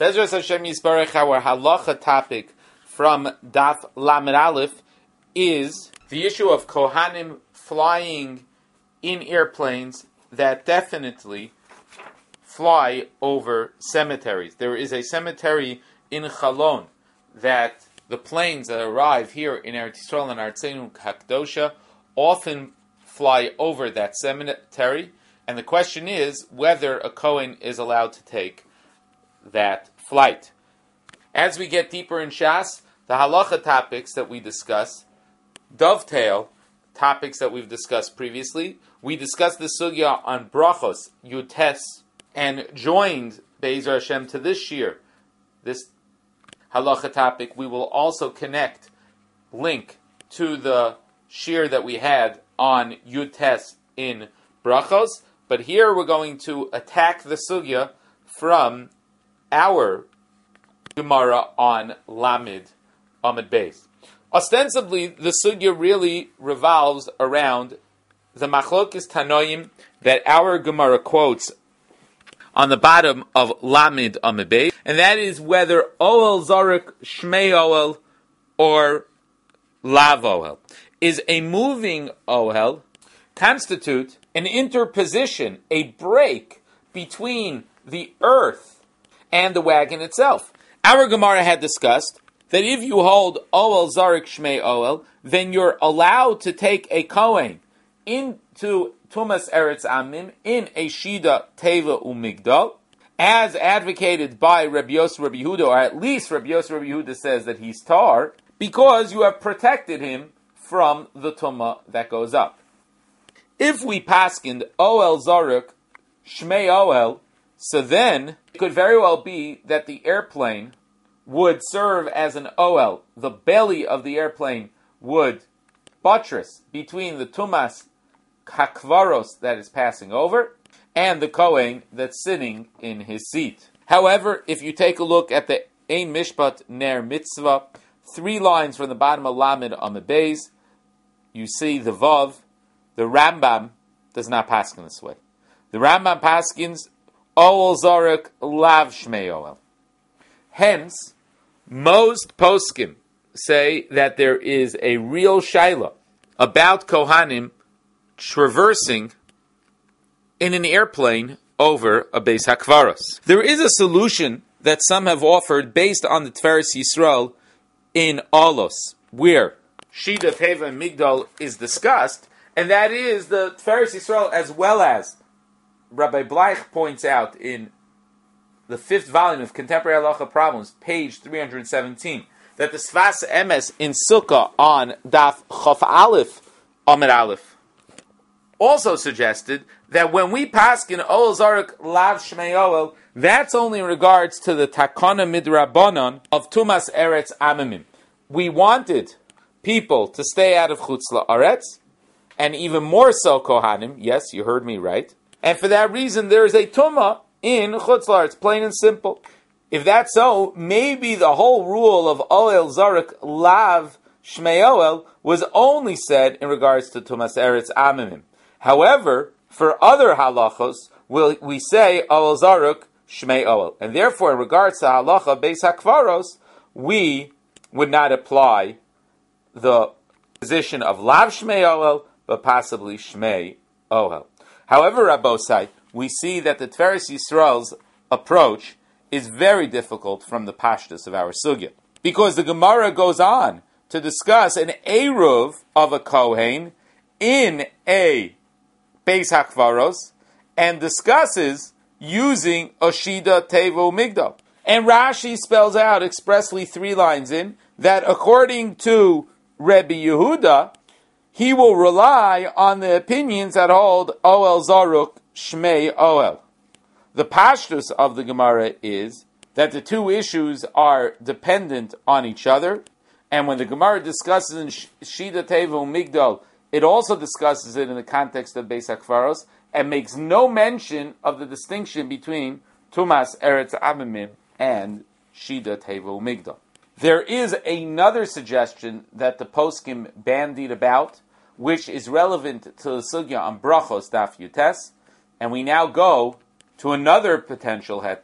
Bezras Hashem Yisbarach, our halacha topic from Daf Lamed Aleph is the issue of Kohanim flying in airplanes that definitely fly over cemeteries. There is a cemetery in Chalon that the planes that arrive here in Eretz Yisrael and Artzeinu Hakdosha often fly over that cemetery, and the question is whether a Kohen is allowed to take that flight. As we get deeper in Shas, the halacha topics that we discuss dovetail topics that we've discussed previously. We discussed the sugya on brachos, yutes, and joined Be'ezer Hashem to this year, this halacha topic. We will also link to the shir that we had on yutes in brachos. But here we're going to attack the sugya from our Gemara on Lamed Amud Beis. Ostensibly, the sugya really revolves around the machlokes tanoim that our Gemara quotes on the bottom of Lamed Amud Beis, and that is whether Ohel Zarek Shmei Ohel or Lav Ohel. Is a moving Ohel constitute an interposition, a break between the earth and the wagon itself? Our Gemara had discussed that if you hold Ohel Zarek Shmei Ohel, then you're allowed to take a Kohen into Tumas Eretz Amim in a Shida Teva Umigdal, as advocated by Rabbi Yosef Rabbi Yehuda, or at least Rabbi Yosef Rabbi Yehuda says that he's tar, because you have protected him from the Tumah that goes up. If we paskined Ohel Zarek Shmei Ohel, so then it could very well be that the airplane would serve as an Ohel. The belly of the airplane would buttress between the Tumas Hakvaros that is passing over and the Kohen that's sitting in his seat. However, if you take a look at the Ein Mishpat Ner Mitzvah, 3 lines from the bottom of Lamed Amud Beis, you see the Vav. The Rambam does not paskin this way. The Rambam paskins Ohel Zarek Lav Shmei Ohel. Hence, most poskim say that there is a real shaila about Kohanim traversing in an airplane over a Beis HaKvaros. There is a solution that some have offered based on the Tiferes Yisrael in Olos, where Shida Teva and Migdal is discussed, and that is the Tiferes Yisrael, as well as Rabbi Bleich points out in the 5th volume of Contemporary Halacha Problems, page 317, that the Sfas Emes in Sukkah on Daf Chof Aleph, Amud Aleph, also suggested that when we paskin Ohel Zarek Lav Shmei Ohel, that's only in regards to the Takana Midrabanon of Tumas Eretz Amimim. We wanted people to stay out of Chutz La'aretz, and even more so Kohanim, yes, you heard me right, and for that reason there is a Tumah in Chutz La'aretz, plain and simple. If that's so, maybe the whole rule of Ohel Zarek Lav Shmei Ohel was only said in regards to Tumas Eretz Amimim. However, for other halachos, we say Ohel Zarek Shmei Ohel. And therefore, in regards to halacha Beis HaKvaros, we would not apply the position of Lav Shmei Ohel, but possibly Shmei Ohel. However, Rabbosai, we see that the Tiferes Yisrael's approach is very difficult from the pashtus of our sugya, because the Gemara goes on to discuss an eruv of a Kohen in a Beis HaKvaros and discusses using Oshida Tevo Migdal. And Rashi spells out expressly 3 lines in that according to Rebbe Yehuda, he will rely on the opinions that hold Ohel Zarek Shmei Ohel. The pashtus of the Gemara is that the 2 issues are dependent on each other, and when the Gemara discusses in Shida Tevo Migdal, it also discusses it in the context of Beis HaKvaros, and makes no mention of the distinction between Tumas Eretz Amimim and Shida Tevo Migdal. There is another suggestion that the poskim bandied about, which is relevant to the sugya on brachos daf yutes, and we now go to another potential heter,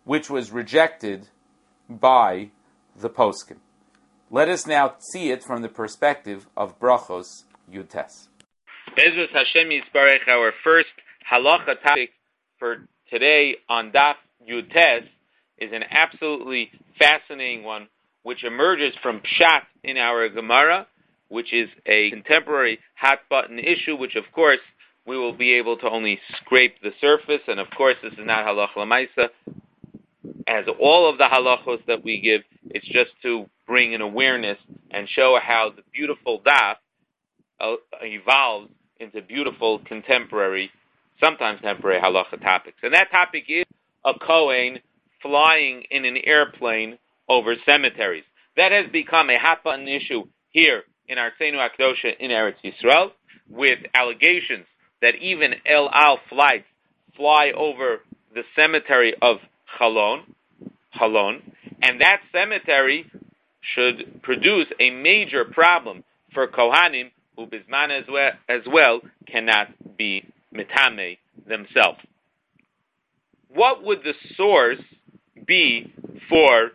which was rejected by the poskim. Let us now see it from the perspective of Brachos Yutes. Bezos Hashem Yisbarech, our first halacha topic for today on Daf Yutes is an absolutely fascinating one, which emerges from Pshat in our Gemara, which is a contemporary hot-button issue, which of course we will be able to only scrape the surface, and of course this is not halacha l'maisa. As all of the halachos that we give, it's just to bring an awareness and show how the beautiful daf evolves into beautiful contemporary, sometimes temporary halacha topics. And that topic is a Kohen flying in an airplane over cemeteries. That has become a hot-button issue here in Arseinu Akdosha in Eretz Yisrael, with allegations that even El Al flights fly over the cemetery of Chalon, and that cemetery should produce a major problem for Kohanim, who Bisman as well cannot be mitame themselves. What would the source be for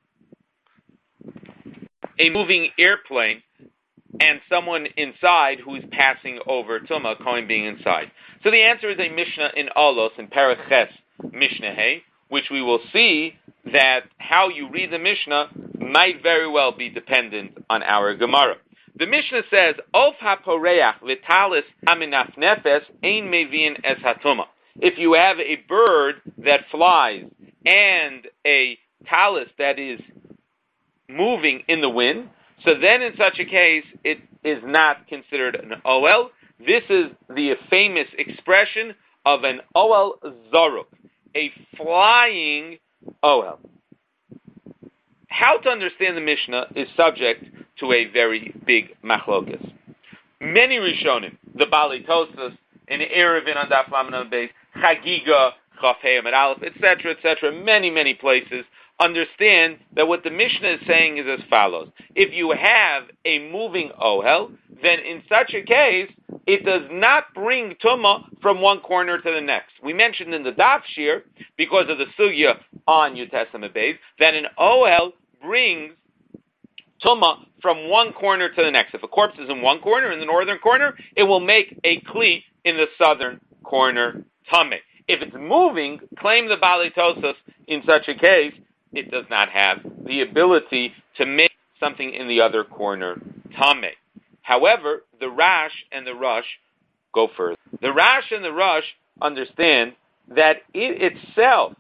a moving airplane and someone inside who is passing over Tumah, Kohen being inside? So the answer is a Mishnah in Olos, in Perek Ches Mishnah Hey, which we will see that how you read the Mishnah might very well be dependent on our Gemara. The Mishnah says, Of haporeach v'talis aminaf nefes ein mevin es hatuma. If you have a bird that flies and a talis that is moving in the wind, so then in such a case, it is not considered an oel. This is the famous expression of an oel zaruk, a flying oel. How to understand the Mishnah is subject to a very big machlokas. Many Rishonim, the Bali Tosas, in Erevin on Daf Lamed Beis, Chagiga, Chafei Amid Aleph, etc., many places, understand that what the Mishnah is saying is as follows. If you have a moving ohel, then in such a case, it does not bring Tumah from one corner to the next. We mentioned in the Daf Shir, because of the Sugya on Yutes Amid Beis, that an ohel brings Tumah from one corner to the next. If a corpse is in one corner, in the northern corner, it will make a Kli in the southern corner Tameh. If it's moving, claim the Bali Tosas, in such a case, it does not have the ability to make something in the other corner Tameh. However, the Rash and the Rush go further. The Rash and the Rush understand that it itself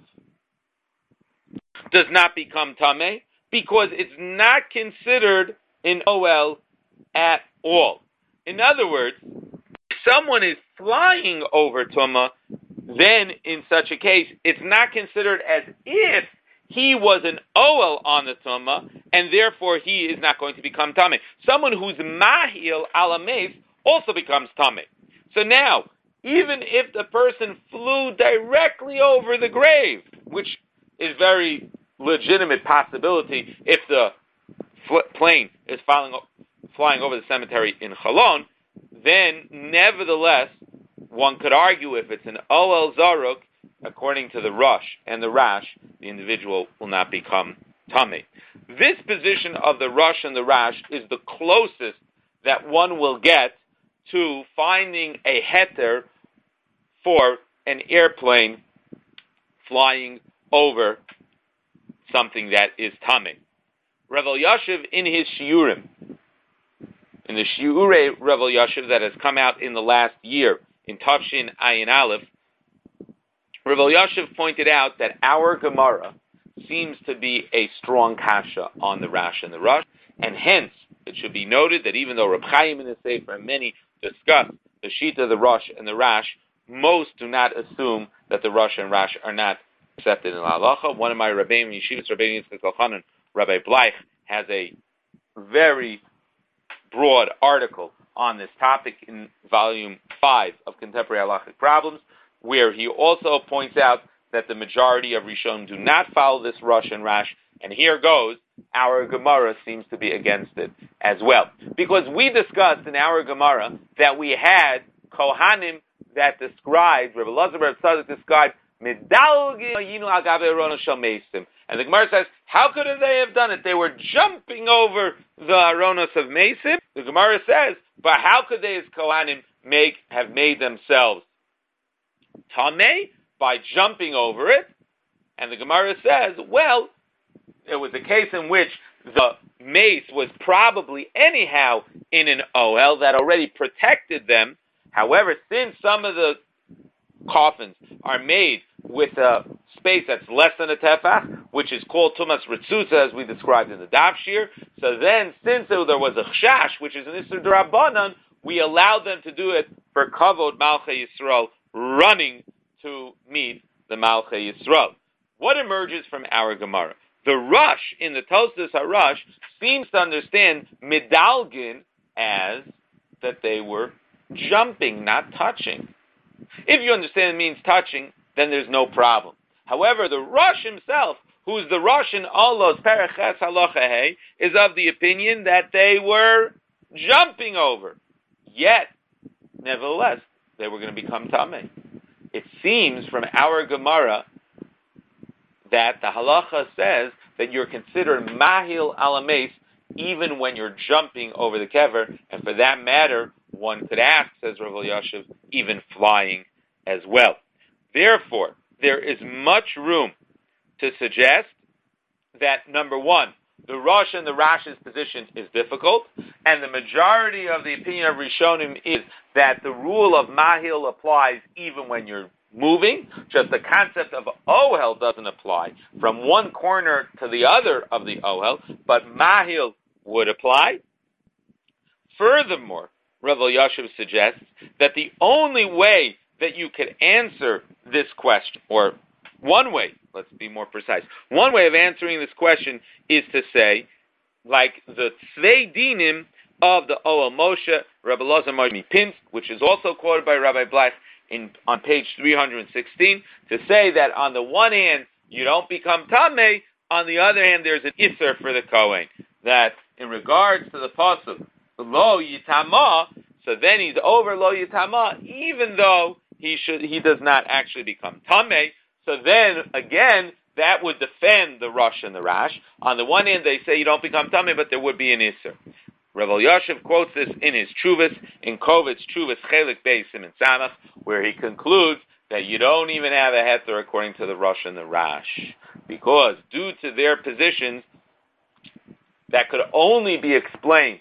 does not become Tameh because it's not considered an OL at all. In other words, if someone is flying over Tumah, then in such a case, it's not considered as if he was an OL on the Tumah, and therefore he is not going to become Tameh. Someone who's Mahil Alames also becomes Tameh. So now, even if the person flew directly over the grave, which is very legitimate possibility if the plane is flying over the cemetery in Chalon, then nevertheless, one could argue if it's an Oel Zaruk, according to the Rush and the Rash, the individual will not become Tameh. This position of the Rush and the Rash is the closest that one will get to finding a heter for an airplane flying over something that is Tameh. Rav Elyashiv in his Shiurim, in the Shiurei Rav Elyashiv that has come out in the last year, in Tafshin Ayin Aleph, Rav Elyashiv pointed out that our Gemara seems to be a strong kasha on the Rash and the Rush, and hence it should be noted that even though Reb Chaim in the Sefer and many discuss the Shita, the Rush, and the Rash, most do not assume that the Rush and Rash are not accepted in the halacha. One of my Rabbeim, Yeshivas Rabbeinu Yitzchak Elchanan, Rabbi Bleich, has a very broad article on this topic in volume 5 of Contemporary Halachic Problems, where he also points out that the majority of Rishonim do not follow this Rush and Rash, and here goes, our Gemara seems to be against it as well. Because we discussed in our Gemara that we had Kohanim that described, Rebbe Elazar Tzadok described Midalgin yinu agabe aronos shel mesim. And the Gemara says, how could they have done it? They were jumping over the aronos of mesim. The Gemara says, but how could they as Kohanim have made themselves tamei? By jumping over it? And the Gemara says, well, it was a case in which the mace was probably anyhow in an ohel that already protected them. However, since some of the coffins are made with a space that's less than a tefach, which is called tumas ritzutza, as we described in the daf shir, so then since there was a chash, which is an isur d'Rabbanan, we allowed them to do it for kavod Malchei Yisrael, running to meet the Malchei Yisrael. What emerges from our Gemara? The Rush in the Tosfos HaRush seems to understand midalgin as that they were jumping, not touching. If you understand it means touching, then there's no problem. However, the Rush himself, who's the Rush in Allah's Pereches Halacha Hey, is of the opinion that they were jumping over. Yet, nevertheless, they were going to become Tameh. It seems from our Gemara that the halacha says that you're considered mahil alames even when you're jumping over the kever, and for that matter, one could ask, says Rav Elyashiv, even flying as well. Therefore, there is much room to suggest that, number one, the Rosh and the Rash's position is difficult, and the majority of the opinion of Rishonim is that the rule of mahil applies even when you're moving, just the concept of ohel doesn't apply from one corner to the other of the ohel, but mahil would apply. Furthermore, Rav Elyashiv suggests that the only way that you could answer this question, or one way, let's be more precise, one way of answering this question is to say, like the Tzvei Dinim of the Ohel Moshe, Rabbi Elazar Moshe Pinsk, which is also quoted by Rabbi Bleich on page 316, to say that on the one hand, you don't become Tameh, on the other hand, there's an Isser for the Kohen. That in regards to the Pasuk, Lo Yitama, so then he's over Lo Yitama, even though he does not actually become Tameh. So then, again, that would defend the Rosh and the Rash. On the one hand, they say you don't become Tameh, but there would be an Isser. Rav Elyashiv quotes this in his Chuvas, in Kovitz Chuvas Chelik Beis Siman Samach, where he concludes that you don't even have a heter according to the Rosh and the Rash, because due to their positions, that could only be explained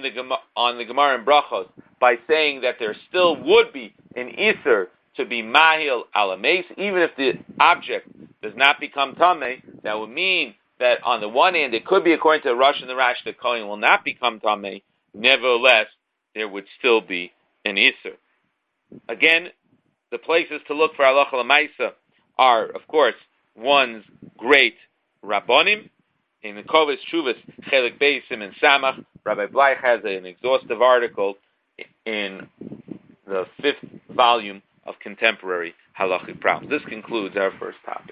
on the Gemara in Brachos by saying that there still would be an Isser to be Mahil Alames, even if the object does not become Tameh. That would mean that on the one hand, it could be according to the Rosh and the Rash, the Kohen will not become Tameh. Nevertheless, there would still be an Isser. Again, the places to look for Halacha L'Maisa are, of course, one's great Rabbonim. In the Kovitz Chuvas Chelik Beis Siman Samach, Rabbi Bleich has an exhaustive article in the 5th volume of Contemporary Halachic Problems. This concludes our first topic.